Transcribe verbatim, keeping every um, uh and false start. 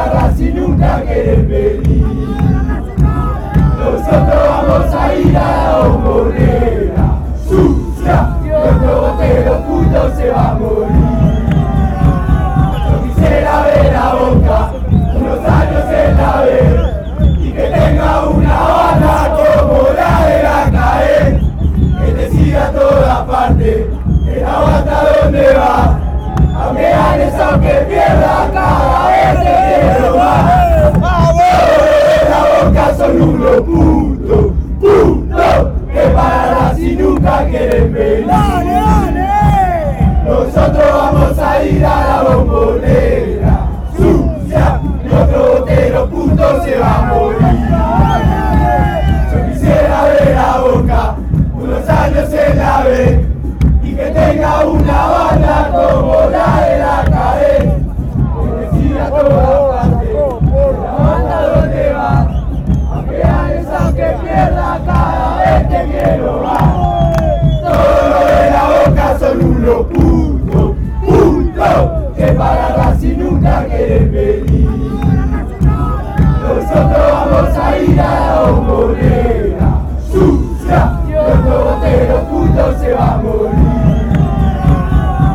barra si nunca quieren venir. Nosotros vamos a ir a la bombonera sucia, y otro botero puto se va a morir. Yo quisiera ver a Boca unos años en la B y que tenga una banda como la de la CAE, que te siga a todas partes, que la bata donde va, aunque ganes, aunque pierda, cada vez te quiero más. La Boca son unos putos, putos, que paran si nunca quieren venir. Nosotros vamos a ir a la bombonera sucia, y otro botero puto se va a morir. Yo quisiera ver a Boca unos años en la B y que tenga una banda como la de la CAE, que decida a todas partes, la banda donde va, aunque ganes, aunque pierda, cada vez te quiero más.